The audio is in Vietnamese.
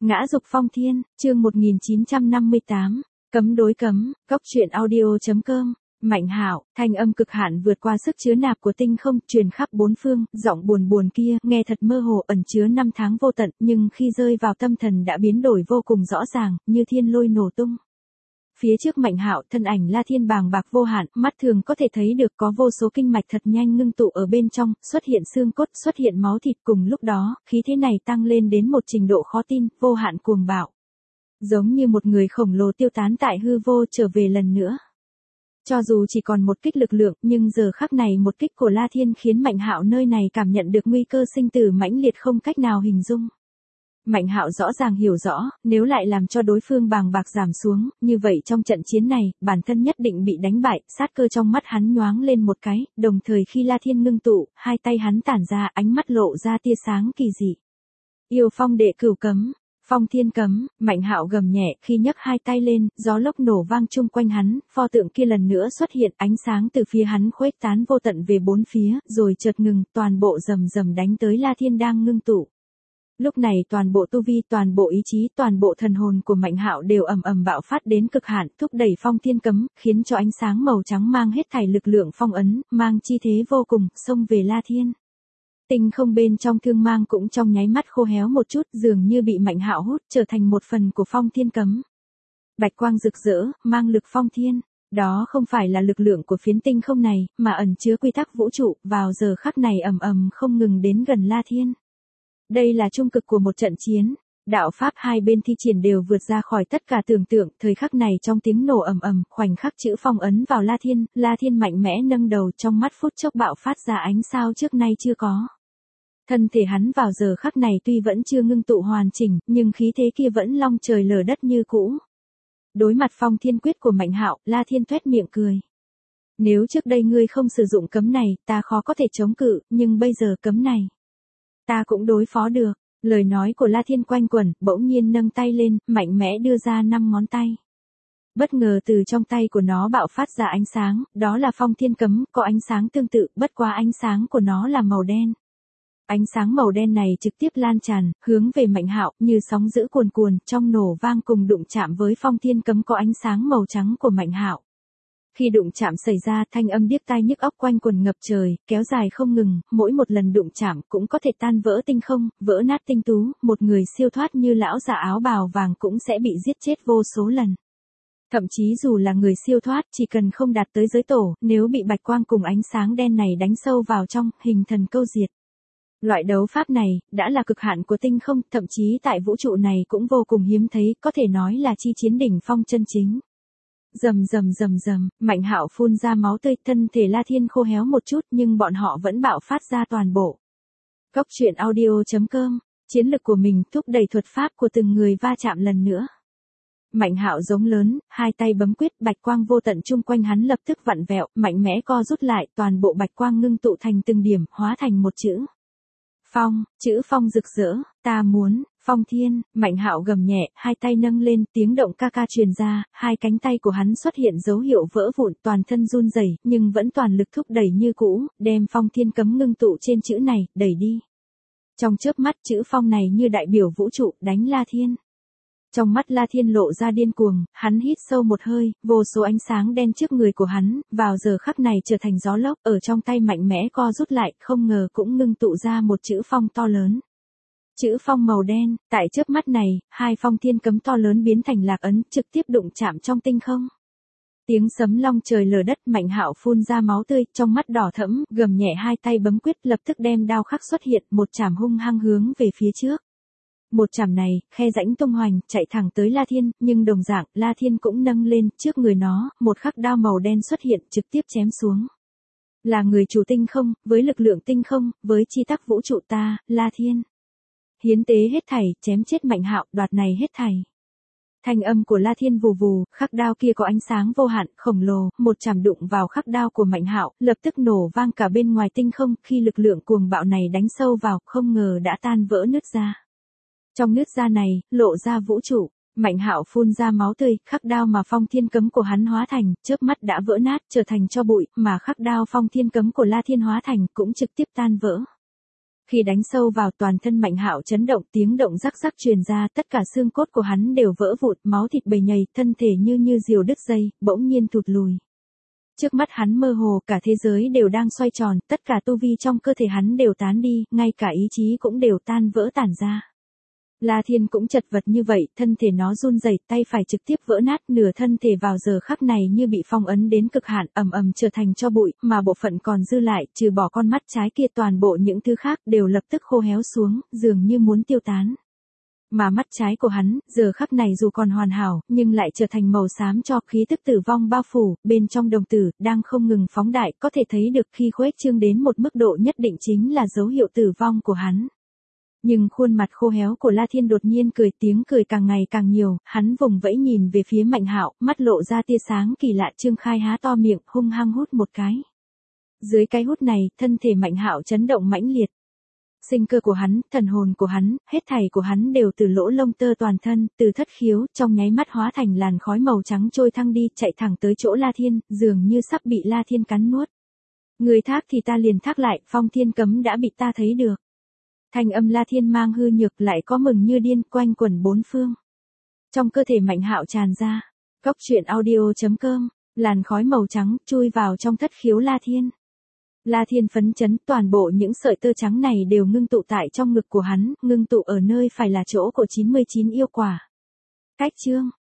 Ngã dục phong thiên, chương 1958, cấm đối cấm, góc truyện audio.com, Mạnh Hạo, thanh âm cực hạn vượt qua sức chứa nạp của tinh không, truyền khắp bốn phương, giọng buồn buồn kia, nghe thật mơ hồ ẩn chứa năm tháng vô tận, nhưng khi rơi vào tâm thần đã biến đổi vô cùng rõ ràng, như thiên lôi nổ tung. Phía trước Mạnh Hạo, thân ảnh La Thiên bàng bạc vô hạn, mắt thường có thể thấy được có vô số kinh mạch thật nhanh ngưng tụ ở bên trong, xuất hiện xương cốt, xuất hiện máu thịt, cùng lúc đó, khí thế này tăng lên đến một trình độ khó tin, vô hạn cuồng bạo. Giống như một người khổng lồ tiêu tán tại hư vô trở về lần nữa. Cho dù chỉ còn một kích lực lượng, nhưng giờ khắc này một kích của La Thiên khiến Mạnh Hạo nơi này cảm nhận được nguy cơ sinh tử mãnh liệt không cách nào hình dung. Mạnh Hạo rõ ràng hiểu rõ, nếu lại làm cho đối phương bàng bạc giảm xuống, như vậy trong trận chiến này, bản thân nhất định bị đánh bại, sát cơ trong mắt hắn nhoáng lên một cái, đồng thời khi La Thiên ngưng tụ, hai tay hắn tản ra, ánh mắt lộ ra tia sáng kỳ dị. Yêu phong đệ cửu cấm, phong thiên cấm, Mạnh Hạo gầm nhẹ, khi nhấc hai tay lên, gió lốc nổ vang chung quanh hắn, pho tượng kia lần nữa xuất hiện, ánh sáng từ phía hắn khuếch tán vô tận về bốn phía, rồi chợt ngừng, toàn bộ rầm rầm đánh tới La Thiên đang ngưng tụ. Lúc này toàn bộ tu vi, toàn bộ ý chí, toàn bộ thần hồn của Mạnh Hạo đều ầm ầm bạo phát đến cực hạn, thúc đẩy phong thiên cấm, khiến cho ánh sáng màu trắng mang hết thảy lực lượng phong ấn, mang chi thế vô cùng, xông về La Thiên. Tinh không bên trong thương mang cũng trong nháy mắt khô héo một chút, dường như bị Mạnh Hạo hút, trở thành một phần của phong thiên cấm. Bạch quang rực rỡ, mang lực phong thiên. Đó không phải là lực lượng của phiến tinh không này, mà ẩn chứa quy tắc vũ trụ, vào giờ khắc này ầm ầm không ngừng đến gần La Thiên. Đây là trung cực của một trận chiến, đạo pháp hai bên thi triển đều vượt ra khỏi tất cả tưởng tượng, thời khắc này trong tiếng nổ ầm ầm, khoảnh khắc chữ phong ấn vào La Thiên mạnh mẽ nâng đầu, trong mắt phút chốc bạo phát ra ánh sao trước nay chưa có. Thân thể hắn vào giờ khắc này tuy vẫn chưa ngưng tụ hoàn chỉnh, nhưng khí thế kia vẫn long trời lở đất như cũ. Đối mặt phong thiên quyết của Mạnh Hạo, La Thiên toét miệng cười. Nếu trước đây ngươi không sử dụng cấm này, ta khó có thể chống cự, nhưng bây giờ cấm này ta cũng đối phó được. Lời nói của La Thiên quanh quẩn, bỗng nhiên nâng tay lên, mạnh mẽ đưa ra 5 ngón tay. Bất ngờ từ trong tay của nó bạo phát ra ánh sáng, đó là phong thiên cấm, có ánh sáng tương tự, bất quá ánh sáng của nó là màu đen. Ánh sáng màu đen này trực tiếp lan tràn, hướng về Mạnh Hạo, như sóng dữ cuồn cuồn, trong nổ vang cùng đụng chạm với phong thiên cấm có ánh sáng màu trắng của Mạnh Hạo. Khi đụng chạm xảy ra, thanh âm điếc tai nhức óc quanh quần ngập trời, kéo dài không ngừng, mỗi một lần đụng chạm cũng có thể tan vỡ tinh không, vỡ nát tinh tú, một người siêu thoát như lão già áo bào vàng cũng sẽ bị giết chết vô số lần. Thậm chí dù là người siêu thoát, chỉ cần không đạt tới giới tổ, nếu bị bạch quang cùng ánh sáng đen này đánh sâu vào trong, hình thần câu diệt. Loại đấu pháp này, đã là cực hạn của tinh không, thậm chí tại vũ trụ này cũng vô cùng hiếm thấy, có thể nói là chi chiến đỉnh phong chân chính. Rầm rầm rầm rầm, Mạnh Hạo phun ra máu tươi, thân thể La Thiên khô héo một chút, nhưng bọn họ vẫn bạo phát ra toàn bộ. Góc truyện audio.com, chiến lực của mình thúc đẩy thuật pháp của từng người va chạm lần nữa. Mạnh Hạo giống lớn, hai tay bấm quyết, bạch quang vô tận chung quanh hắn lập tức vặn vẹo, mạnh mẽ co rút lại, toàn bộ bạch quang ngưng tụ thành từng điểm, hóa thành một chữ. Phong, chữ phong rực rỡ, ta muốn, phong thiên, Mạnh Hạo gầm nhẹ, hai tay nâng lên, tiếng động ca ca truyền ra, hai cánh tay của hắn xuất hiện dấu hiệu vỡ vụn, toàn thân run rẩy, nhưng vẫn toàn lực thúc đẩy như cũ, đem phong thiên cấm ngưng tụ trên chữ này, đẩy đi. Trong chớp mắt chữ phong này như đại biểu vũ trụ, đánh La Thiên. Trong mắt La Thiên lộ ra điên cuồng, hắn hít sâu một hơi, vô số ánh sáng đen trước người của hắn, vào giờ khắc này trở thành gió lốc, ở trong tay mạnh mẽ co rút lại, không ngờ cũng ngưng tụ ra một chữ phong to lớn. Chữ phong màu đen, tại chớp mắt này, hai phong thiên cấm to lớn biến thành lạc ấn, trực tiếp đụng chạm trong tinh không. Tiếng sấm long trời lở đất, Mạnh Hạo phun ra máu tươi, trong mắt đỏ thẫm, gầm nhẹ hai tay bấm quyết, lập tức đem đao khắc xuất hiện, một chảm hung hăng hướng về phía trước. Một chảm này, khe rãnh tung hoành, chạy thẳng tới La Thiên, nhưng đồng dạng, La Thiên cũng nâng lên, trước người nó, một khắc đao màu đen xuất hiện, trực tiếp chém xuống. Là người chủ tinh không, với lực lượng tinh không, với chi tắc vũ trụ ta, La Thiên. Hiến tế hết thảy, chém chết Mạnh Hạo, đoạt này hết thảy. Thanh âm của La Thiên vù vù, khắc đao kia có ánh sáng vô hạn, khổng lồ, một chảm đụng vào khắc đao của Mạnh Hạo, lập tức nổ vang cả bên ngoài tinh không, khi lực lượng cuồng bạo này đánh sâu vào, không ngờ đã tan vỡ nứt ra. Trong nứt ra này, lộ ra vũ trụ, Mạnh Hạo phun ra máu tươi, khắc đao mà phong thiên cấm của hắn hóa thành, chớp mắt đã vỡ nát, trở thành tro bụi, mà khắc đao phong thiên cấm của La Thiên hóa thành, cũng trực tiếp tan vỡ. Khi đánh sâu vào toàn thân Mạnh Hạo chấn động, tiếng động rắc rắc truyền ra, tất cả xương cốt của hắn đều vỡ vụn, máu thịt bầy nhầy, thân thể như diều đứt dây, bỗng nhiên thụt lùi. Trước mắt hắn mơ hồ, cả thế giới đều đang xoay tròn, tất cả tu vi trong cơ thể hắn đều tán đi, ngay cả ý chí cũng đều tan vỡ tản ra. La Thiên cũng chật vật như vậy, thân thể nó run rẩy, tay phải trực tiếp vỡ nát, nửa thân thể vào giờ khắc này như bị phong ấn đến cực hạn, ầm ầm trở thành tro bụi, mà bộ phận còn dư lại, trừ bỏ con mắt trái kia, toàn bộ những thứ khác đều lập tức khô héo xuống, dường như muốn tiêu tán. Mà mắt trái của hắn, giờ khắc này dù còn hoàn hảo, nhưng lại trở thành màu xám cho, khí tức tử vong bao phủ, bên trong đồng tử, đang không ngừng phóng đại, có thể thấy được khi khuếch trương đến một mức độ nhất định chính là dấu hiệu tử vong của hắn. Nhưng khuôn mặt khô héo của La Thiên đột nhiên cười, tiếng cười càng ngày càng nhiều, hắn vùng vẫy nhìn về phía Mạnh Hạo, mắt lộ ra tia sáng kỳ lạ, trương khai há to miệng, hung hăng hút một cái. Dưới cái hút này, thân thể Mạnh Hạo chấn động mãnh liệt. Sinh cơ của hắn, thần hồn của hắn, hết thảy của hắn đều từ lỗ lông tơ toàn thân, từ thất khiếu, trong nháy mắt hóa thành làn khói màu trắng trôi thăng đi, chạy thẳng tới chỗ La Thiên, dường như sắp bị La Thiên cắn nuốt. Người thác thì ta liền thác lại, phong thiên cấm đã bị ta thấy được. Thanh âm La Thiên mang hư nhược, lại có mừng như điên, quanh quẩn bốn phương. Trong cơ thể Mạnh Hạo tràn ra. Cốc truyện audio.com, làn khói màu trắng chui vào trong thất khiếu La Thiên. La Thiên phấn chấn, toàn bộ những sợi tơ trắng này đều ngưng tụ tại trong ngực của hắn, ngưng tụ ở nơi phải là chỗ của 99 yêu quả. Cách chương